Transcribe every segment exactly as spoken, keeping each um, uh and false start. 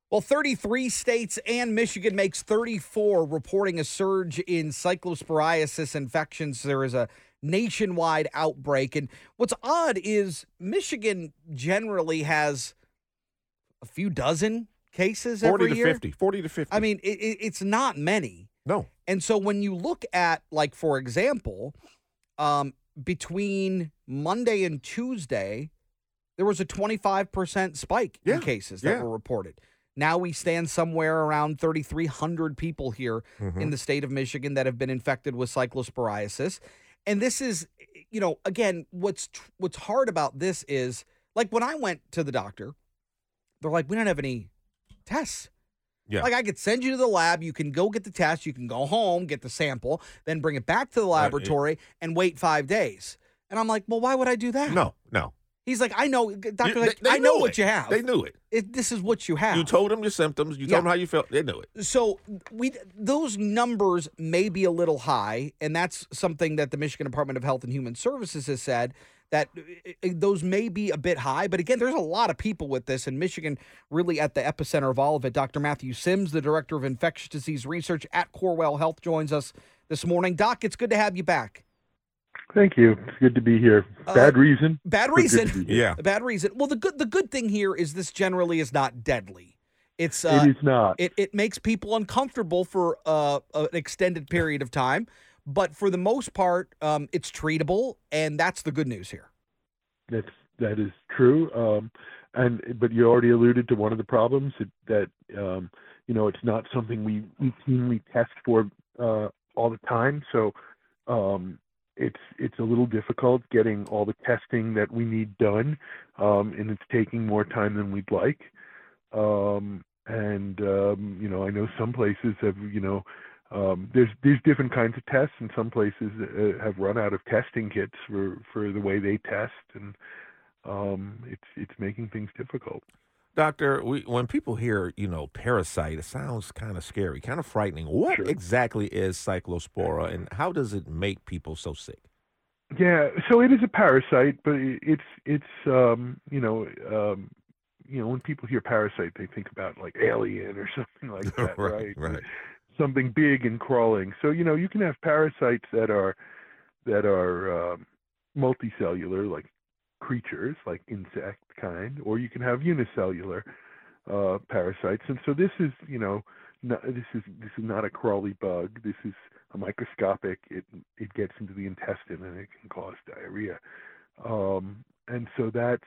Well, thirty-three states and Michigan makes thirty-four reporting a surge in cyclosporiasis infections. There is a nationwide outbreak. And what's odd is Michigan generally has a few dozen cases forty every to year. fifty, forty to fifty. I mean, it, it, it's not many. No. And so when you look at, like, for example, um, between Monday and Tuesday, there was a twenty-five percent spike Yeah, in cases that yeah. were reported. Now we stand somewhere around thirty-three hundred people here Mhm. in the state of Michigan that have been infected with cyclosporiasis. And this is, you know, again, what's tr- what's hard about this is, like, when I went to the doctor, they're like, we don't have any tests. Yeah. Like, I could send you to the lab. You can go get the test. You can go home, get the sample, then bring it back to the laboratory and wait five days. And I'm like, well, why would I do that? No, no. He's like, I know, doctor. You- Like, they- they I know knew what it. you have. They knew it. It, this is what you have. You told them your symptoms. You told Yeah. them how you felt. They knew it. So we those numbers may be a little high, and that's something that the Michigan Department of Health and Human Services has said, that uh, uh, those may be a bit high. But again, there's a lot of people with this, and Michigan really at the epicenter of all of it. Doctor Matthew Sims, the Director of Infectious Disease Research at Corewell Health, joins us this morning. Doc, it's good to have you back. Thank you. It's good to be here. Bad Uh, reason. Bad but good reason. to be here. Yeah. A bad reason. Well, the good the good thing here is this generally is not deadly. It's uh, It is not. It, it makes people uncomfortable for uh, an extended period of time, but for the most part, um, it's treatable, and that's the good news here. That's that is true. Um, and but you already alluded to one of the problems that, that um, you know it's not something we routinely test for uh, all the time. So um, it's it's a little difficult getting all the testing that we need done, um, and it's taking more time than we'd like. Um, and um, you know, I know some places have you know. Um, there's there's different kinds of tests, and some places uh, have run out of testing kits for, for the way they test, and um, it's it's making things difficult. Doctor, we, when people hear, you know, parasite, it sounds kind of scary, kind of frightening. What Sure. exactly is cyclospora, and how does it make people so sick? Yeah, so it is a parasite, but it- it's it's um, you know um, you know when people hear parasite, they think about like alien or something like that, right? right. Something big and crawling. So you know you can have parasites that are that are um, multicellular, like creatures, like insect kind, or you can have unicellular uh, parasites. And so this is you know not, this is this is not a crawly bug. This is a microscopic. It it gets into the intestine and it can cause diarrhea. Um, and so that's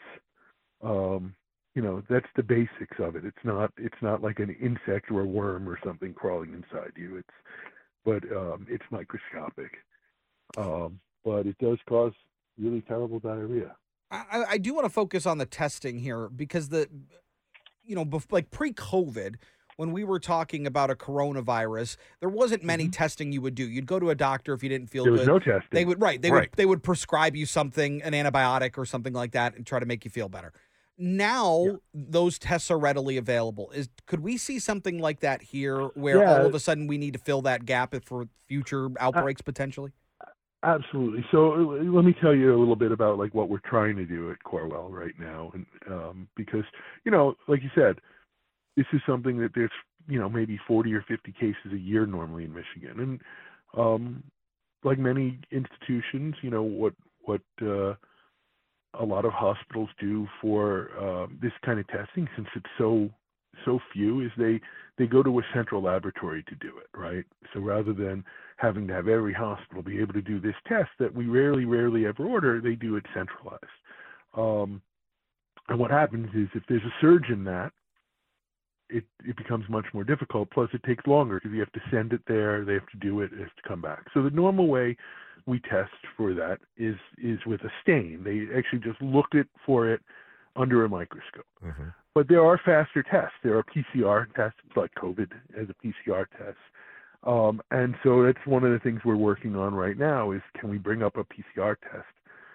um, you know that's the basics of it. It's not it's not like an insect or a worm or something crawling inside you. It's but um, it's microscopic. Um, but it does cause really terrible diarrhea. I, I do want to focus on the testing here because the, you know, bef- like pre-COVID, when we were talking about a coronavirus, there wasn't many testing you would do. You'd go to a doctor if you didn't feel There was good. no testing. They would right. They Right. would they would prescribe you something, an antibiotic or something like that, and try to make you feel better. Now Yeah. those tests are readily available. Is could we see something like that here, where Yeah. all of a sudden we need to fill that gap for future outbreaks potentially? Absolutely. So uh, let me tell you a little bit about like what we're trying to do at Corewell right now, and um, because you know, like you said, this is something that there's you know maybe forty or fifty cases a year normally in Michigan, and um, like many institutions, you know what what uh, a lot of hospitals do for um, this kind of testing, since it's so so few, is they they go to a central laboratory to do it, right? So rather than having to have every hospital be able to do this test that we rarely, rarely ever order, they do it centralized. Um, and what happens is if there's a surge in that, it, it becomes much more difficult. Plus, it takes longer because you have to send it there, they have to do it, it has to come back. So the normal way we test for that is is with a stain. They actually just look it for it under a microscope. Mm-hmm. But there are faster tests. There are P C R tests, like COVID as a P C R test. Um, and so that's one of the things we're working on right now is can we bring up a P C R test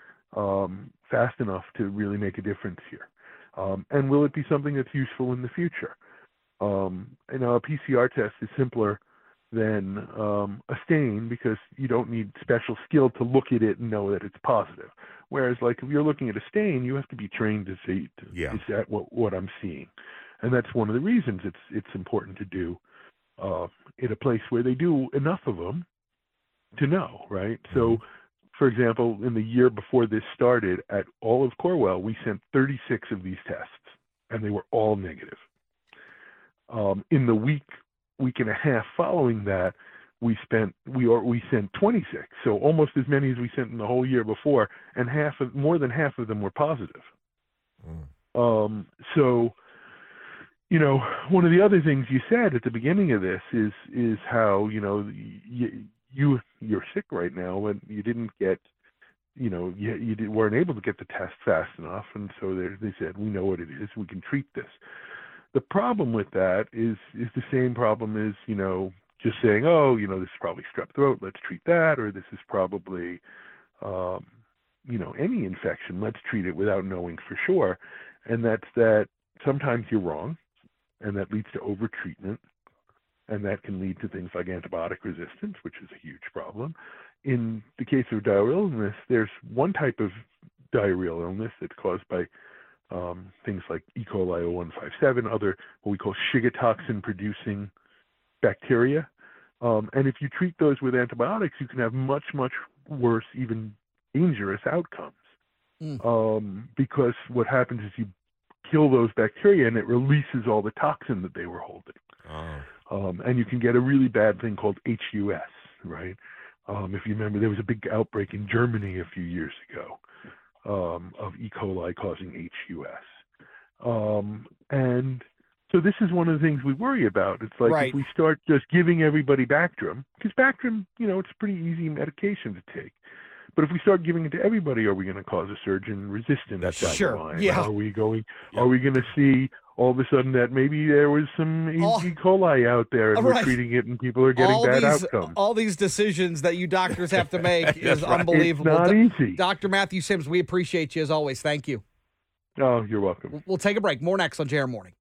um, fast enough to really make a difference here? Um, and will it be something that's useful in the future? Um, you know, a P C R test is simpler than um, a stain because you don't need special skill to look at it and know that it's positive. Whereas, like, if you're looking at a stain, you have to be trained to see, to, Yeah. is that what, what I'm seeing? and that's one of the reasons it's it's important to do uh, in a place where they do enough of them to know, right? So, for example, in the year before this started, at all of Corewell, we sent thirty-six of these tests, and they were all negative. Um, in the week, week and a half following that, we spent we or we sent twenty-six, so almost as many as we sent in the whole year before, and half of more than half of them were positive. Mm. Um, so, you know, one of the other things you said at the beginning of this is is how you know you, you you're sick right now and you didn't get, you know, you, you did, weren't able to get the test fast enough, and so they they said, we know what it is, we can treat this. The problem with that is is the same problem as, you know, just saying, oh, you know, this is probably strep throat, let's treat that, or this is probably, um, you know, any infection, let's treat it without knowing for sure. And that's that sometimes you're wrong, and that leads to overtreatment, and that can lead to things like antibiotic resistance, which is a huge problem. In the case of diarrheal illness, there's one type of diarrheal illness that's caused by um, things like E. coli oh one five seven, other what we call Shiga toxin-producing bacteria. Um, and if you treat those with antibiotics, you can have much, much worse, even dangerous outcomes. Mm. Um, because what happens is you kill those bacteria and it releases all the toxin that they were holding. Oh. Um, and you can get a really bad thing called H U S, right? Um, if you remember, there was a big outbreak in Germany a few years ago um, of E. coli causing H U S. Um, and so this is one of the things we worry about. It's like right. if we start just giving everybody Bactrim, because Bactrim, you know, it's a pretty easy medication to take. But if we start giving it to everybody, are we going to cause a surge in resistance? That's down sure. the line? Yeah. Are we going? Yeah. Are we going to see all of a sudden that maybe there was some all, E. coli out there and right. we're treating it and people are getting all bad these, outcomes? All these decisions that you doctors have to make is right. unbelievable. It's not easy. Doctor Matthew Sims, we appreciate you as always. Thank you. Oh, you're welcome. We'll take a break. More next on J R Morning.